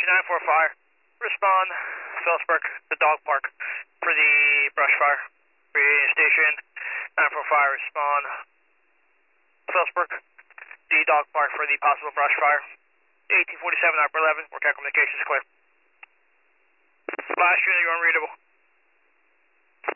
945, respond, Phillipsburg, the dog park, for the brush fire. Station 945, respond, Phillipsburg, the dog park for the possible brush fire. 1847, Upper 11, work out communications clear. Last unit, you're unreadable.